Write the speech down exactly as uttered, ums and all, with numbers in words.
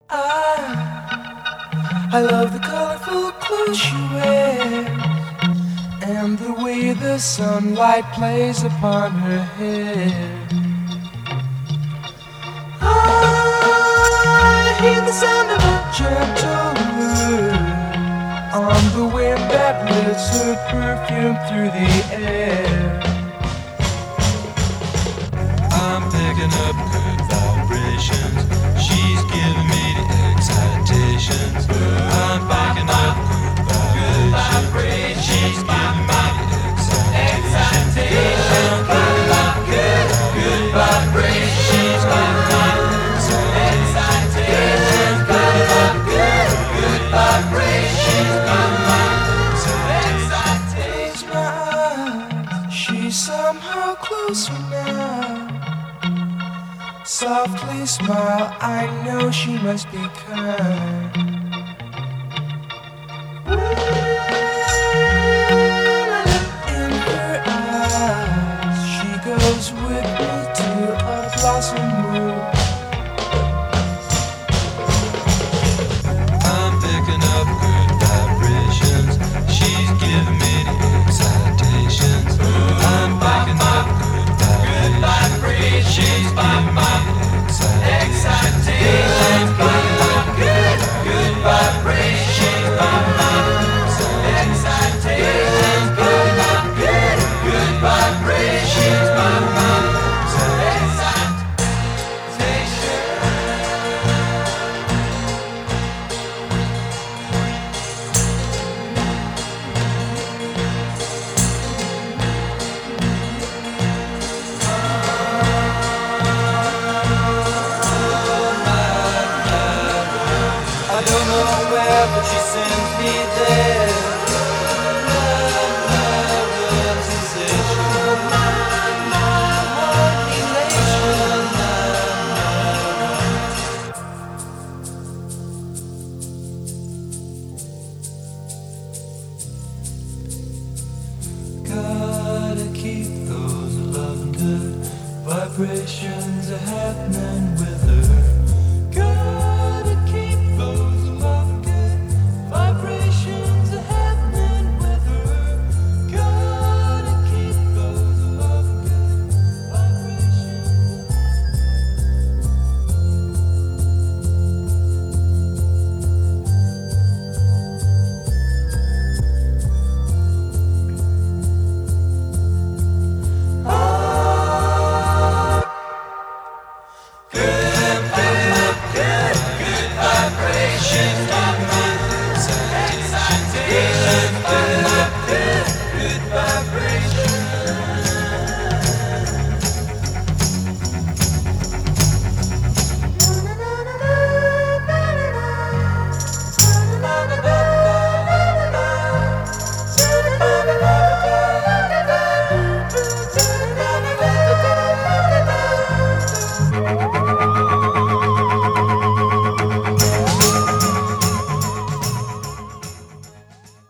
I, I love the colorful clothes she wears and the way the sunlight plays upon her hair. I hear the sound of a gentle word on the wind that lifts her perfume through the air. I'm picking up good vibrations. She's giving me the excitations. I'm picking up good vibrations. She's giving me the excitations. I'm picking up good, good vibrations. She's giving me the excitations. Picking up good, good vibrations. She's giving me the excitations. Close my eyes, she's somehow closer now. Softly smile, I know she must be kind. In her eyes, she goes with me to a blossom room. I'm picking up good vibrations. She's giving me the excitations. I'm picking up good vibrations. She's giving me the excitations. I'm picking up good, good vibrations. She's giving me the excitations. Picking up good, good vibrations. She's giving me the excitations. I don't know where, but she sends me there.